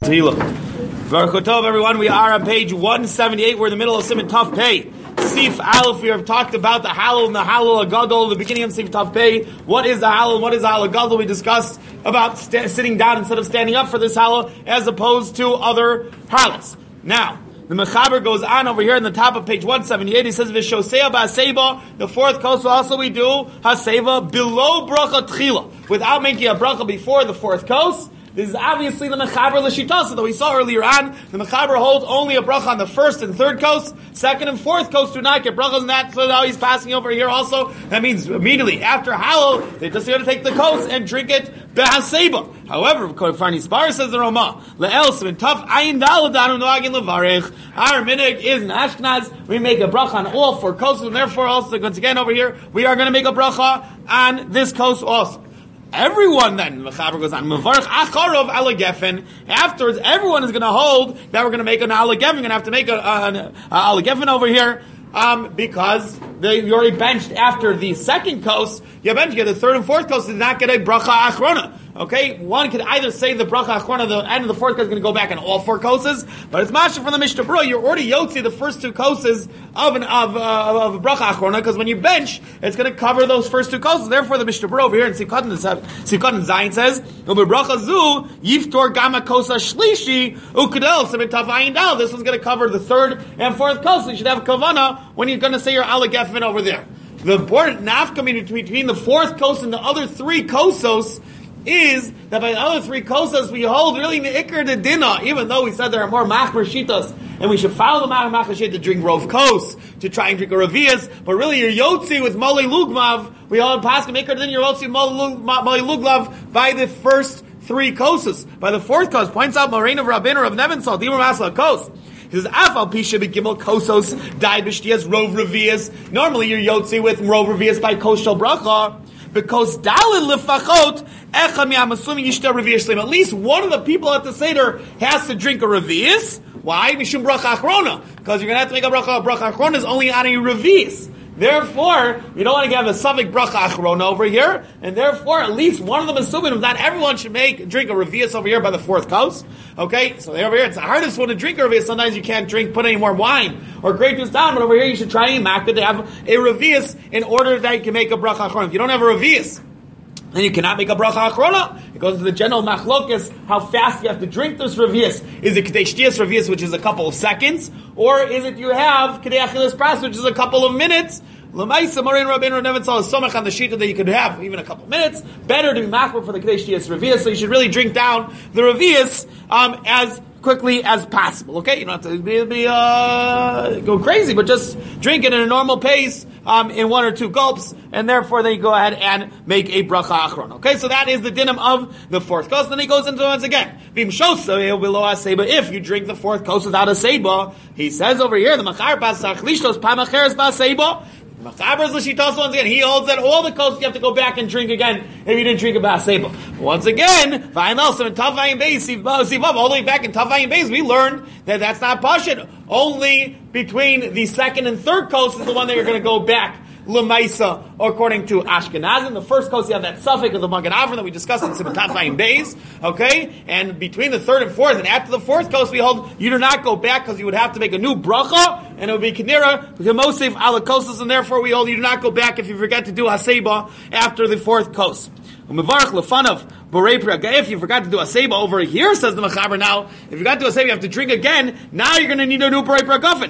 Baruch Tov, everyone. We are on page 178. We're in the middle of Siman Tov Pei. Sif Aleph. We have talked about the Hallel and the Hallel Agadol. The beginning of Sif Tov Pei. What is the Hallel and what is the Hallel Agadol? We discussed about sitting down instead of standing up for this Hallel, as opposed to other Hallels. Now, the Mechaber goes on over here in the top of page 178. He says, "V'shosea ba'aseba." The fourth kos also we do haseva below bracha tchila, without making a bracha before the fourth kos. This is obviously the Mechaber l'shitasa that we saw earlier on. The Mechaber holds only a bracha on the first and third kos. Second and fourth kos do not get brachas, and that's how he's passing over here also. That means immediately after Hallel, they just got to take the kos and drink it behaseba. However, Farnis Bar says the Rama, le'el simin taf ayin dal danu noagin levarich. Our minhag is in Ashkenaz. We make a bracha on all four kos, and therefore also once again over here we are going to make a bracha on this kos also. Everyone then, the Mechaber goes on, Mevarch Acharov ala Gefen. Afterwards, everyone is going to hold that we're going to make an ala Gefen. We're going to have to make an ala Gefen over here, because you already benched after the second kos. You benched, the third and fourth kos did not get a bracha achrona. Okay, one could either say the bracha achrona, the end of the fourth kos is going to go back on all four koses, but it's masha from the Mishnah Berurah. You're already yotzi the first two koses of a bracha achrona, because when you bench, it's going to cover those first two koses. Therefore, the Mishnah Berurah over here in Sivkatan Zayin says, "U'bebracha zu yiftor gama kosa shlishi ukadel semitav ayin dal." This one's going to cover the third and fourth kos. So you should have kavana when you're going to say your ala gefen over there. The important nafkamina between the fourth kos and the other three kosos is that by the other three kosas we hold really the ikar the dinah, even though we said there are more machmer shitas, and we should follow the machmer shit to drink rov kos, to try and drink a ravias, but really you're yotzi with mole lugmav, we all pass the ikar then you're yotzi mole lugmav by the first three kosas. By the fourth kos, points out Moraine of Rabbeinu of Nevensal, Dimur Masla kos. He says, "Afal pisha b'gimel kosos dai b'shtiyas rov revias." Normally, you're yotzi with rov revias by kos shel bracha, because dalil lefachot echad mi. I'm assuming yishta revias shleim. At least one of the people at the seder has to drink a revias. Why? Mishum bracha achrona, because you're going to have to make a bracha. Bracha achrona is only on a revias. Therefore, you don't want to have a suffix bracha achrona over here, and therefore, at least one of them is assuming not everyone should drink a revias over here by the fourth kos. Okay, so over here it's the hardest one to drink a revias. Sometimes you can't put any more wine or grape juice down, but over here you should try and make it to have a revias in order that you can make a bracha achrona. If you don't have a revias, then you cannot make a bracha achrona. It goes to the general machlokes, how fast you have to drink this revias. Is it kedei shtiyas revias, which is a couple of seconds, or is it you have kedei achilas pras, which is a couple of minutes? L'maisa Moraine Rabbeinu Neventzal is somach on the shita that you could have even a couple of minutes. Better to be machmer for the kedei shtiyas revias, so you should really drink down the revias as quickly as possible. Okay, you don't have to go crazy, but just drink it at a normal pace in one or two gulps, and therefore then you go ahead and make a bracha achron. Okay, so that is the dinim of the fourth kos. Then he goes into it once again. If you drink the fourth kos without a seba, he says over here the machar pasach lishtos pamacheres baseba. Machaber's l'shitas once again. He holds that all the kos you have to go back and drink again if you didn't drink a baseba. Once again, v'ayim Tavayin Beis, all the way back in Tavayin Beis, we learned that that's not pashut. Only between the second and third kos is the one that you're going to go back l'maisa, according to Ashkenazim. The first kos you have that suffix of the Magen Avram that we discussed in Siman Tavayin Beis. Okay, and between the third and fourth, and after the fourth kos, we hold you do not go back because you would have to make a new bracha, and it would be kinira k'mosif ala kosas, and therefore we hold you do not go back if you forget to do haseba after the fourth kos. Umevarach lefanav borei praga. If you forgot to do a seba over here, says the Mechaber. Now, if you forgot to do a seba, you have to drink again. Now you're going to need to do borei pragafen.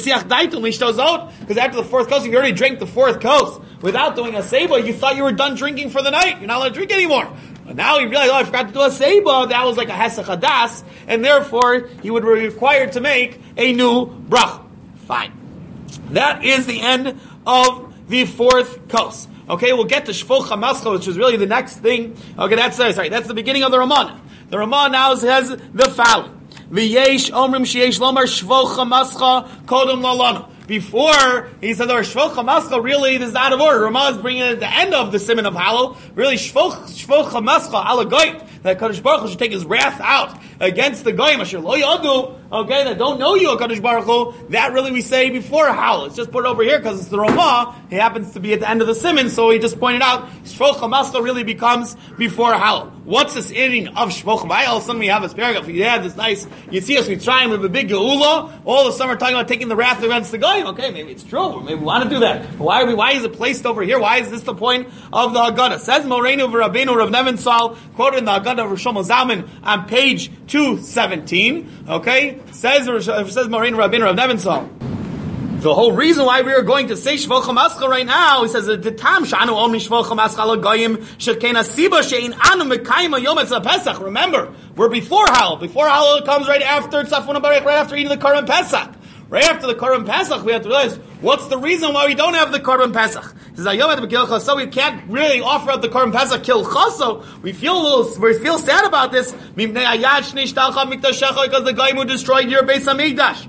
Because after the fourth kos, if you already drank the fourth kos without doing a seba, you thought you were done drinking for the night. You're not allowed to drink anymore. But now you realize, I forgot to do a seba. That was like a hesach hadas, and therefore you would be required to make a new bracha. Fine. That is the end of the fourth kos. Okay, we'll get to Shvoch HaMascha, which is really the next thing. Okay, that's the beginning of the Ramah. The Ramah now says the following. V'yesh omrim sheyesh lomar Shvoch HaMascha kodem lalana. Before, he said, or Shvoch HaMascha, really, this is out of order. Ramah is bringing it at the end of the Siman of Hallel. Really, Shvoch HaMascha ala goyim. That Kadosh Baruch Hu should take his wrath out against the goyim. Asher lo yadu okay, that don't know you, HaKadosh Baruch Hu, that really we say before Halal. Let's just put it over here because it's the Ramah. He happens to be at the end of the Siman, so he just pointed out Shvoch HaMascha really becomes before Halal. What's this inning of Shvoch HaMascha? All of a sudden we have this paragraph. We have this nice, you see us, we try and we have a big Geula. All of a sudden we're talking about taking the wrath against the Goyim. Okay, maybe it's true. Maybe we want to do that. But why is it placed over here? Why is this the point of the Haggadah? Says Moreinu v'Rabbeinu Rav Nebenzahl, quoted in the Haggadah of Rosh Zalman on page 217. Okay, says Moreinu Rabbeinu Rav Nebenzahl. The whole reason why we are going to say Shvoch HaMascha right now, he says, the Tam Shanu Omri Shvoch HaMascha L'Goyim Shekena Siba Shein Anu Mekayim Yom Etzah Pesach. Remember, we're before Halal. Before Halal comes right after Tzafun HaBarech, right after eating the Korban Pesach. Right after the Korban Pesach, we have to realize what's the reason why we don't have the Korban Pesach. He says, so we can't really offer up the Korban Pesach Kilchaso. We feel sad about this because the guy who destroyed your Beis Hamikdash.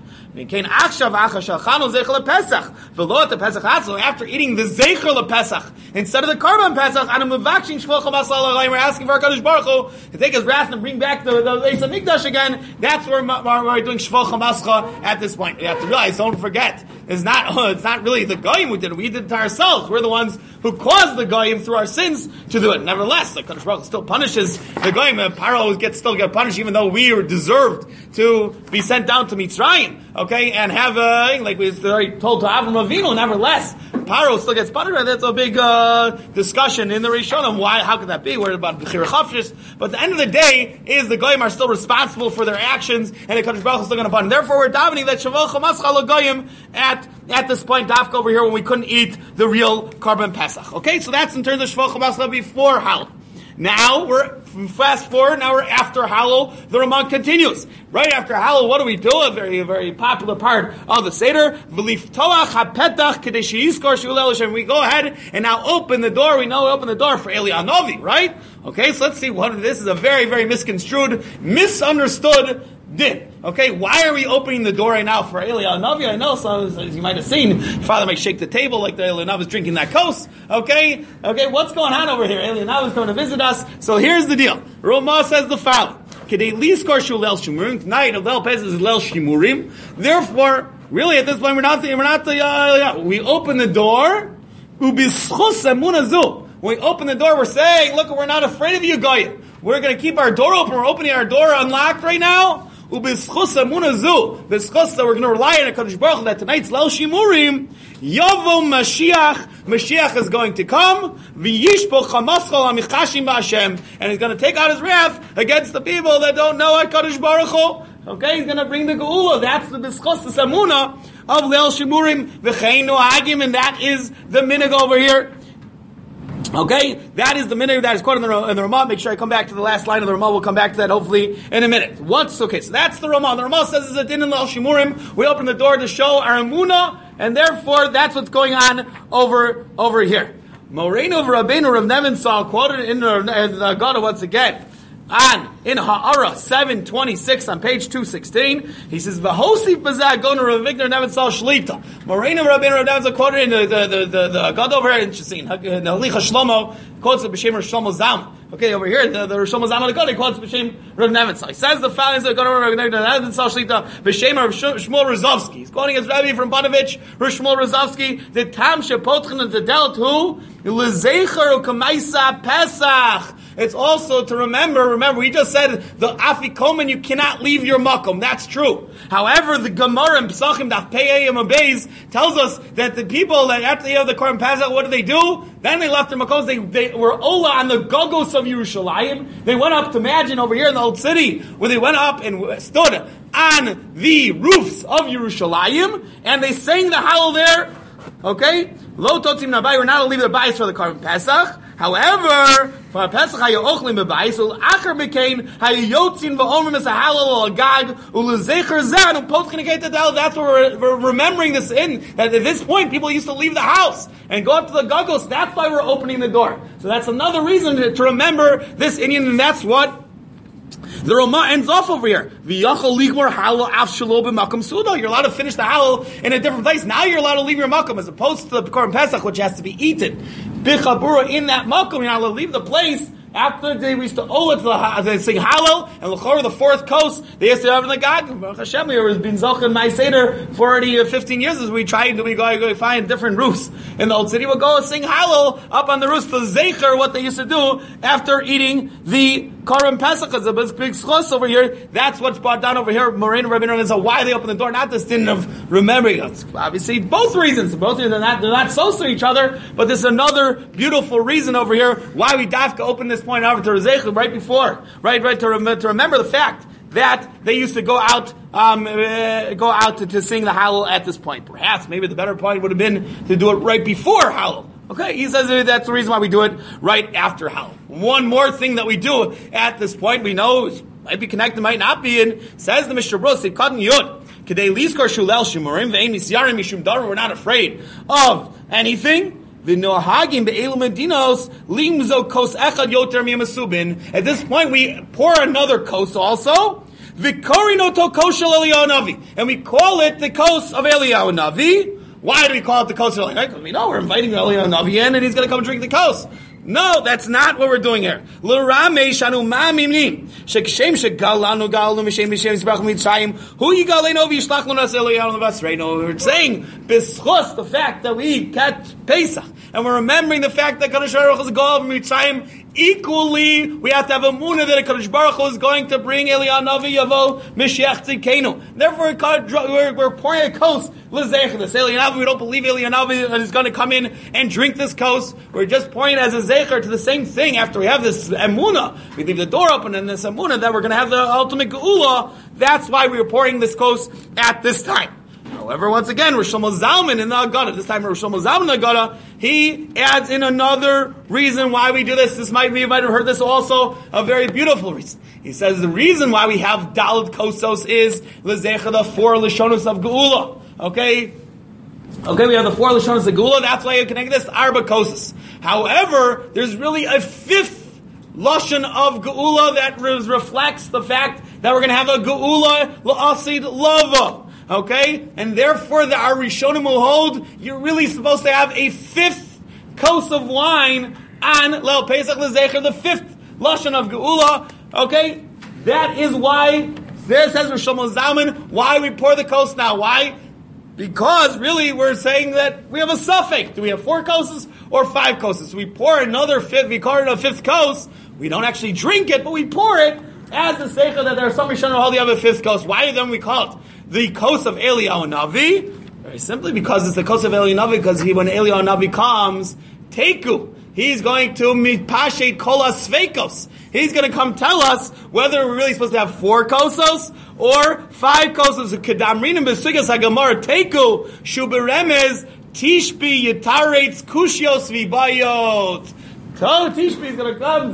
After eating the Zeicher LePesach instead of the Korban Pesach, we're asking for HaKadosh Baruch Hu to take his wrath and bring back the Beis Hamikdash again. That's where we're doing Shvoch HaMascha at this point. You have to realize, don't forget, it's not really the Goyim who did it. We did it to ourselves. We're the ones who caused the Goyim through our sins to do it. Nevertheless, the HaKadosh Baruch Hu still punishes the Goyim. Paro still get punished even though we were deserved to be sent down to Mitzrayim. Okay, and have like we already told to Avram Avinu. Nevertheless, Paro still gets punished. That's a big discussion in the Rishonim. Why? How could that be? We're about Bechira Chavshis. But at the end of the day, is the Goyim are still responsible for their actions, and the HaKadosh Baruch Hu is still going to punish. Therefore, we're davening that Shvoch HaMascha L'Goyim at this point, Dafka over here, when we couldn't eat the real Korban Pesach. Okay, so that's in terms of Shvoch HaMascha before Halal. Now we're fast forward. Now we're after Halal. The Ramah continues. Right after Halal, what do we do? A very, very popular part of the Seder. We go ahead and now open the door. We open the door for Eli Hanavi, right? Okay, so let's see what this is. A very, very misconstrued, misunderstood din. Okay, why are we opening the door right now for Eli Hanavi? I know, so as you might have seen, Father might shake the table like the Eli Hanavi is drinking that kos. Okay, what's going on over here? Eli Hanavi is coming to visit us. So here's the deal. Ramah says the following. Tonight, Leil Pez is Leil Shimurim. Therefore, really at this point, we open the door. When we open the door, we're saying, look, we're not afraid of you, Goyim. We're going to keep our door open. We're opening our door unlocked right now. We're going to rely on HaKadosh Baruch Hu that tonight's Leil Shimurim, Yavo Mashiach. Mashiach is going to come, and he's going to take out his wrath against the people that don't know HaKadosh Baruch Hu. Okay, he's going to bring the Geula. That's the Bischos, the Samuna of Leil Shimurim, V'cheinu Hagim, and that is the minig over here. Okay, that is the minute that is quoted in the Ramah. Make sure I come back to the last line of the Ramah. We'll come back to that hopefully in a minute. So that's the Ramah. The Ramah says it's a din in Leil Shimurim. We open the door to show our emunah, and therefore that's what's going on over here. Moreinu v'Rabbeinu Rav Nebenzahl quoted in the Haggadah once again. In Ha'ara 726 on page 216, he says, "V'hosif b'zeh gonu Rav Avigdor Nebenzahl shlita." Moreinu Rabbeinu Rav Nebenzahl quoted in the Haggadah over here. Interesting. The Halicha Shlomo quotes the B'Shem Rosh Shlomo Zalman. Okay, over here the Rosh Shlomo Zalman Haggadah quotes B'Shem Rav Nebenzahl. He says the following: "The Gonu Rav Avigdor Nebenzahl shlita B'Shem Rav Shmuel Rozovsky." He's quoting his Rabbi from Panovich, Rav Shmuel Rozovsky. The Tam Shepotchen and the Delt who L'Zeicher Ukamaisa Pesach. It's also to remember, we just said the Afikomen, you cannot leave your makom. That's true. However, the Gemara in Pesachim, Daf Pei Yom Beis, tells us that the people that after they have the Korban Pesach, what do? Then they left their makoms. They were Ola on the Gogos of Yerushalayim. They went up to Imagine over here in the old city, where they went up and stood on the roofs of Yerushalayim, and they sang the Hallel there. Okay? Lo Totzim Nabai, we're not to leave the bayis for the Korban Pesach. However, for Pesach hayu ochlim bebayis, acher bekain hayu yotzin v'omrim es hahalal agag ulezecher zan upotchen get the del. That's what we're remembering this in. That at this point, people used to leave the house and go up to the gagos. That's why we're opening the door. So that's another reason to remember this Indian, and that's what the Ramah ends off over here. You're allowed to finish the halal in a different place. Now you're allowed to leave your makom, as opposed to the Korban Pesach, which has to be eaten. Bichabura in that makom, you're not allowed to leave the place After they used to owe it to they sing Hallel, and L'chor, the fourth coast, they used to have in the Gag. Baruch Hashem, we were been Zochen My Seder for already 15 years as we go find different roofs in the old city. We'll go and sing Hallel up on the roofs to Zecher, what they used to do after eating the Korban Pesach. It's a big schos over here. That's what's brought down over here. Moraine and Rabbeinu is why they open the door, not this din of remembering. It's obviously both reasons. Both reasons they're not so to each other, but there's another beautiful reason over here why we dafka open this point over to Rezeichu right before, to remember the fact that they used to go out to sing the Hallel at this point. Perhaps, maybe the better point would have been to do it right before Hallel. Okay, he says that's the reason why we do it right after Hallel. One more thing that we do at this point, we know, might be connected, might not be, and says the Mishnah Berurah, Sivkatan Yud, Kedei Lizkor Shulel Shimurim Ve'ein Misyarim Mishum Davar, we're not afraid of anything. V'nohagim be'elu medinos limzo kos echad yoter mi'masubin. At this point, we pour another kos also. V'korino to kos shel Eliyahu Navi, and we call it the kos of Eliyahu Navi. Why do we call it the kos of Eliyahu Navi? Because we know we're inviting Eliyahu Navi in, and he's going to come drink the kos. No, that's not what we're doing here. We're saying, b'schus, the fact that we catch Pesach, and we're remembering the fact that Kadosh Baruch Hu is going to Mitzrayim. Equally, we have to have a munah that Kadosh Baruch Hu is going to bring Eliyahu Navi Yavo Mishiach Tzidkenu. Therefore, we're pouring a kos l'zeicher. This Eliyahu Navi, we don't believe Eliyahu Navi is going to come in and drink this kos. We're just pouring it as a zeicher to the same thing. After we have this emunah, we leave the door open and this emunah that we're going to have the ultimate geula. That's why we're pouring this kos at this time. However, once again, Rosh Shlomo Zalman in the Agada, this time Rosh Shlomo Zalman in the Agada, he adds in another reason why we do this. You might have heard this also, a very beautiful reason. He says the reason why we have Daled Kosos is L'zecha, the four Lashonos of Geula. Okay, we have the four Lashonos of Geula, that's why you connect this, Arba Kosos. However, there's really a fifth Lashon of Geula that reflects the fact that we're going to have a Geula L'Asid Lava. Okay? And therefore, our Rishonim will hold, you're really supposed to have a fifth kos of wine on Leil Pesach L'Zecher, the fifth Lashon of Geula. Okay? That is why, there says Rosh Shlomo Zalman, why we pour the kos now. Why? Because really we're saying that we have a suffix. Do we have 4 koses or 5 koses? So we pour another fifth, we call it a fifth kos. We don't actually drink it, but we pour it as the seicha that there are some Rishonim who hold the other fifth kos. Why then we call it the kos of Eliyahu Navi? Very simply because it's the kos of Eliyahu Navi, because when Eliyahu Navi comes, Teku, he's going to mipashet kol asveikos. He's going to come tell us whether we're really supposed to have 4 kosos or 5 kosos. Kedamrinim b'sugas hagamar Teku shuberemez tishbi yitaretz kushios vibayot. So Tishbi is going to come.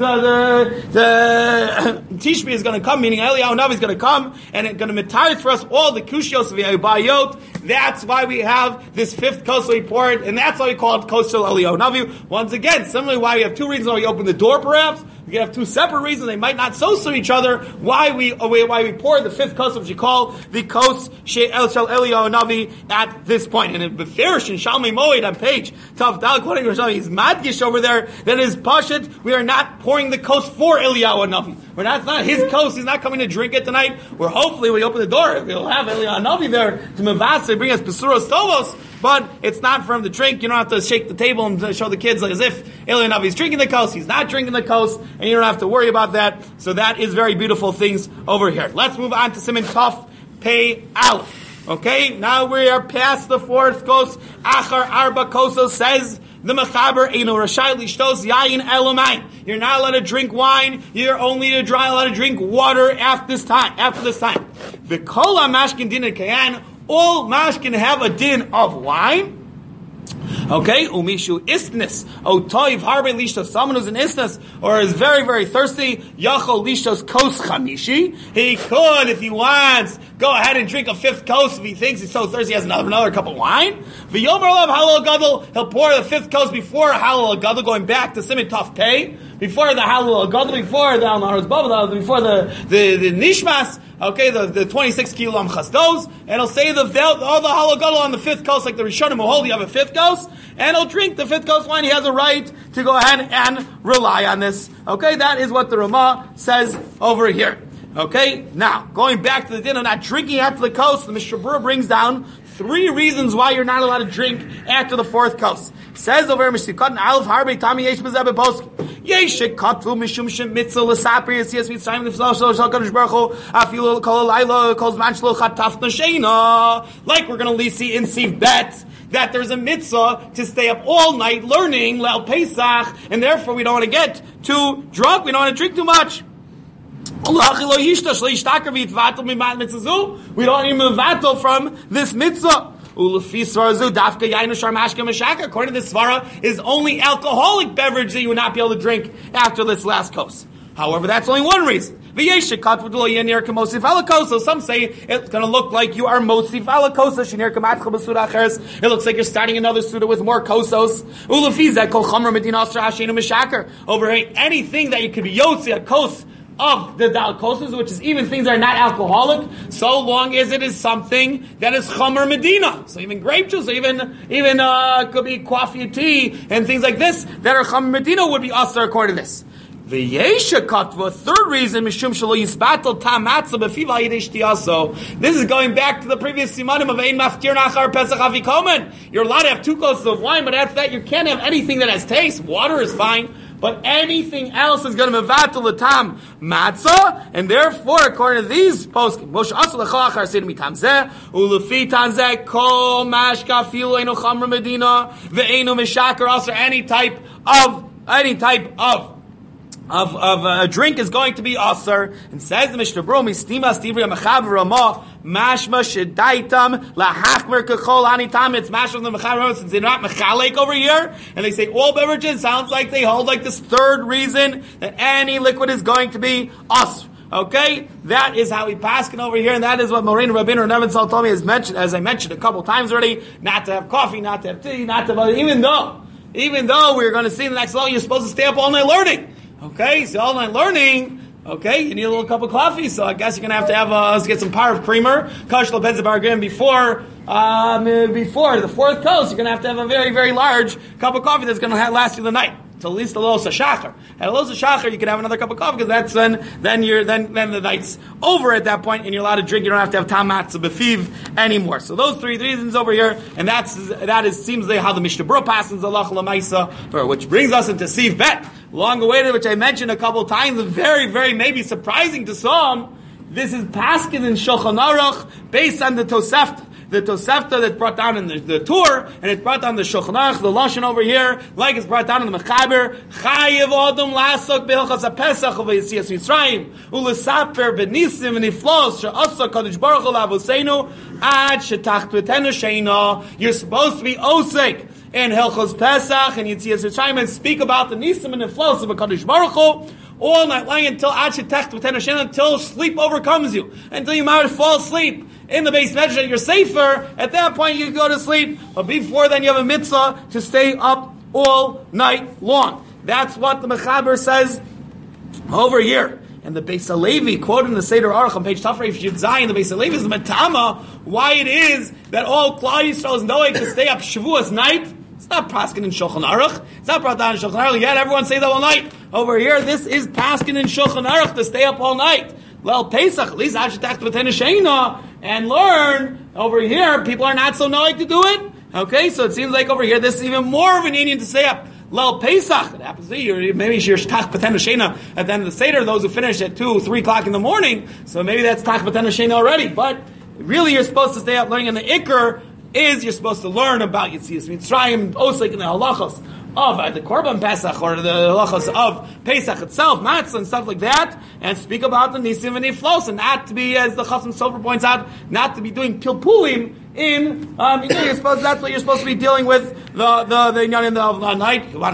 Tishbi is going to come, meaning Eliyahu Navi is going to come and it's going to mitayit for us all the kushios of Bayot. That's why we have this fifth kos we pour it, and that's why we call it kos shel Eliyahu Navi. Once again, similarly, why we have 2 reasons why we open the door, perhaps. We can have 2 separate reasons. They might not so each other. Why we pour the fifth kos, which you call the kos shel Eliyahu Navi at this point. And in Beferish and Shalmei Moed on page Tav Dal, quoting Rosh he's madgish over there. That is pashut. We are not pouring the kos for Eliyahu Navi. We're not. It's not his kos. He's not coming to drink it tonight. We're hopefully we open the door, we'll have Eliyahu Navi there to mevase, bring us pesuros tovos. But it's not for him to drink. You don't have to shake the table and show the kids like as if Eliyahu Navi is drinking the kos. He's not drinking the kos, and you don't have to worry about that. So that is very beautiful things over here. Let's move on to Siman Tov Pei Aleph. Okay, now we are past the 4th kos. Achar Arba Kosos says the Mechaber Eino Rashai Lishtos Yayin Elomain. You're not allowed to drink wine. You're only allowed to drink water after this time. V'kola mashkin din kayan. All mashkin have a din of wine. Okay, umishu istnis, otoiv harbe lishtos, someone who's an istnis, or is very, very thirsty, yachol lishtos kos chamishi, he could, if he wants, go ahead and drink a fifth kos if he thinks he's so thirsty he has another cup of wine. V'yomer alav halal gadol, he'll pour the fifth kos before halal gadol, going back to Siman Taf Pei, before the halal gadol, before the al nahar's bava, before the nishmas. Okay, the 26 kilam chasdos, and he'll say all the halal gadol on the fifth kos, like the Rishonim will hold. You have a fifth kos, and he'll drink the fifth kos wine. He has a right to go ahead and rely on this. Okay, that is what the Ramah says over here. Okay, now, going back to the din of not drinking after the kos, the Mishnah Berurah brings down 3 reasons why you're not allowed to drink after the 4th kos. Says over here, Mishtikot Aleph Harbe Tami Yesh Bezeh Beposki. Yesh Katvu Mishum Shem Mitzvah L'Sapri Yisiyas Mitzrayim L'Flo Shal Kadosh Baruch Hu Afilu Kol Alayla Kol Zman Shlo Chataf Nasheina. Like we're going to see in Siv Bet, that there's a mitzvah to stay up all night learning Leil Pesach, and therefore we don't want to get too drunk, we don't want to drink too much. We don't even mevatel from this mitzvah. According to this svara, is only alcoholic beverage that you would not be able to drink after this last kos. However, that's only one reason. So some say it's going to look like you are mosif ala kosos. It looks like you're starting another suda with more kosos. Over here, anything that you could be yotzi a kos of the dal kosos, which is even things that are not alcoholic, so long as it is something that is chomer medina. So even grape juice, even could be coffee, tea, and things like this that are chomer medina would be asur according to this. The Yesha Katva, third reason, Mishum Shalo Yisbatel Tam Matzah Befiva Yidesh Tiaso. This is going back to the previous simanim of Ein Maftir Nachar Pesach Avikomen. You're allowed to have 2 kosses of wine, but after that you can't have anything that has taste. Water is fine, but anything else is going to mevatel the tam matzah, and therefore, according to these poskim, Moshe Asur L'chol Achar Seder Mitam Zeh Ulefi Tanzeh Kol Mashka Filu Eino Chamra Medina Ve'eino Mishaker. Also, any type of a drink is going to be asur, and says the Mishnah Berurah, Mistima Stivri Mechaber Ramah Mashma Shedaitam Lahachmer Kechol Anitam. It's mashma the Mechaber, since they're not mechalek over here, and they say all beverages. Sounds like they hold like this third reason that any liquid is going to be asur. Okay, that is how we paskin over here, and that is what Morein Rabbeinu Nevin Sal told me, as I mentioned a couple times already, not to have coffee, not to have tea, not to have, even though we're going to see in the next level, you're supposed to stay up all night learning. Okay, so all night learning, okay, you need a little cup of coffee, so I guess you're going to have let's get some par of creamer, Kash Lopez Bargain, before the 4th kos, you're going to have a very, very large cup of coffee that's going to last you the night. Till at least the Los HaShachar. At Los HaShachar, you can have another cup of coffee, because that's then the night's over at that point, and you're allowed to drink. You don't have to have tam matzah befiv anymore. So those 3 reasons over here, and that seems like how the Mishnah Berurah passes Allah l'maisa, which brings us into Siv Bet, long awaited, which I mentioned a couple of times, very, very maybe surprising to some. This is paskin in Shulchan Aruch based on the Tosefta. The Tosefta that's brought down in the Tur, and it's brought down in the Shulchan Aruch, the Lashon over here, like it's brought down in the Mechaber. Chayev Adam Lasok B'Hilchas HaPesach V'Yitzias Mitzrayim U'Lesaper B'Nisim V'Niflos She'asa Kadosh Baruch Hu L'Avoseinu Ad She'Tacht B'Tenu Sheina. You're supposed to be osek in Hilchos Pesach and Yitzias Mitzrayim and speak about the Nisim and Niflos of Kadosh Baruch Hu all night long until Ad She'Tacht B'Tenu Sheina, until sleep overcomes you, until you might fall asleep in the base measure, you're safer. At that point, you can go to sleep. But before then, you have a mitzvah to stay up all night long. That's what the Mechaber says over here. And the Beis HaLevi, quoted in the Seder Aruch on page Tafreif Yud Zayin, the Beis HaLevi is the Matama, why it is that all Klal Yisrael is knowing to stay up Shavuos night. It's not paskin in Shulchan Aruch. It's not brought down in Shulchan Aruch. Yet everyone say that all night. Over here, this is paskin in Shulchan Aruch to stay up all night. Well, Pesach, at least I should tack with Sheina and learn. Over here, people are not so knowing to do it. Okay, so it seems like over here, this is even more of an Indian to say up. Lel Pesach, it happens to you, maybe you're Tach B'Tenu Sheina at the end of the Seder, those who finish at 2, 3 o'clock in the morning, so maybe that's Tach B'Tenu Sheina already, but really you're supposed to stay up learning, and the Iker is you're supposed to learn about Yitzias Mitzrayim, Osek and the Halachos of the Korban Pesach or the halachas of Pesach itself, matzah and stuff like that, and speak about the nisim and niflos, and not to be, as the Chasam Sofer points out, not to be doing pilpulim in, you're supposed, that's what you're supposed to be dealing with the in the night, then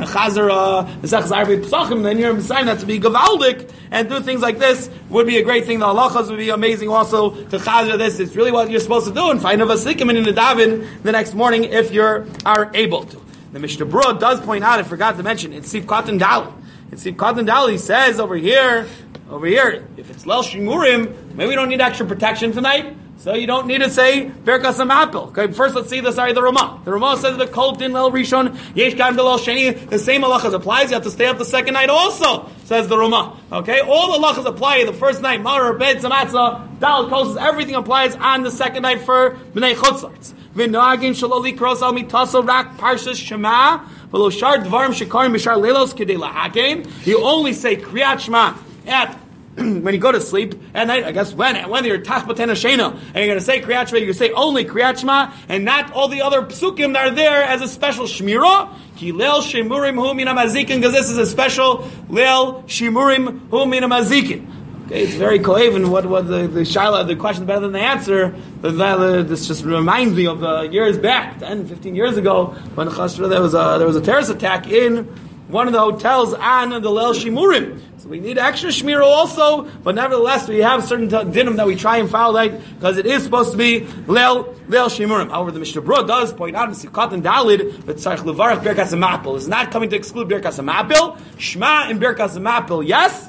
you're deciding that to be gavaldik, and do things like this would be a great thing. The halachas would be amazing also to chazer this. It's really what you're supposed to do, and find a vasikim in the davin the next morning if you are able to. The Mishnah Berurah does point out, I forgot to mention, it's Sif Katan Dali. In Sif Katan Dali, he says over here, if it's Lel Shimurim, maybe we don't need extra protection tonight, so you don't need to say Birkas Hamapil. Okay, first let's see the Ramah. The Ramah says that Kol Din Lel Rishon, Yesh Gam Lel Sheni, the same halachas applies, you have to stay up the second night also, says the Ramah. Okay, all the halachas apply the first night, Marar, Bet, Zamatzah, Dal, Kosas, everything applies on the second night for B'nai Chutzlarts. V'nagin shaloli kros al mitaso rak parshas shema v'lo shar dvarim shekarim b'shar leilos kedei lahakein. You only say kriyat shema at when you go to sleep at night. I guess when you're tachbaten hashena and you're going to say kriyat shema, you say only kriyat shema and not all the other psukim that are there as a special shmira. Ki leil shimurim hu min hamazikin, because this is a special leil shimurim hu min hamazikin. It's very coev, and what the shaila, the question is better than the answer. This just reminds me of years back, 10, 15 years ago, when there was a terrorist attack in one of the hotels on the Leil Shimurim. So we need extra shmira also, but nevertheless we have certain dinim that we try and follow, because it is supposed to be Leil Shimurim. However, the Mishnah Berurah does point out in Sivkat and Dalid that Tzarich Levarach Birkas Hamapil is not coming to exclude Birkas Hamapil. Shema and Birkas Hamapil, yes.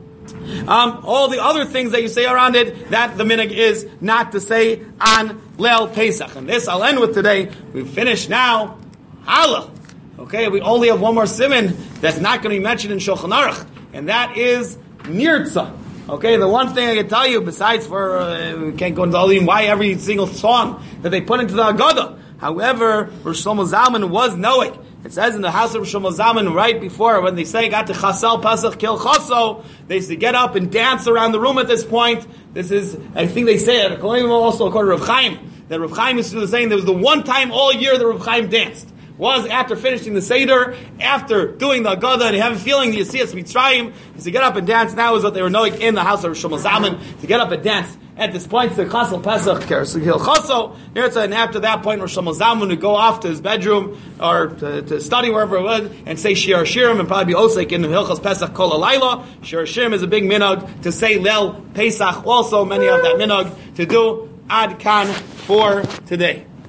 All the other things that you say around it, that the minhag is not to say on Leil Pesach. And this I'll end with today. We've finished now Hallel. Okay, we only have one more siman that's not going to be mentioned in Shulchan Aruch, and that is Nirtza. Okay, the one thing I can tell you, besides we can't go into all why every single song that they put into the Haggadah. However, Rosh Shlomo Zalman was knowing. It says in the house of Rosh Shlomo Zalman right before, when they say, got to Chasal Pasach Kil Chaso, they used to get up and dance around the room at this point. This is, I think they say it, also according to Rav Chaim, that Rav Chaim used to do the same. There was the one time all year that Rav Chaim danced. Was after finishing the Seder, after doing the Haggadah, and you have a feeling that you see it's Mitzrayim, is to get up and dance. Now is what they were knowing in the house of Rosh Shlomo Zalman, to get up and dance. At this point, the Chasal Pesach Kil Chaso, and after that point, Rosh Shlomo Zalman would go off to his bedroom, or to study wherever it was, and say Shir Shirim, and probably be Osek in the Hilchas Pesach Kol Halayla. Shir Shirim is a big minhag to say Leil Pesach, also many of that minhag to do Ad Kan for today.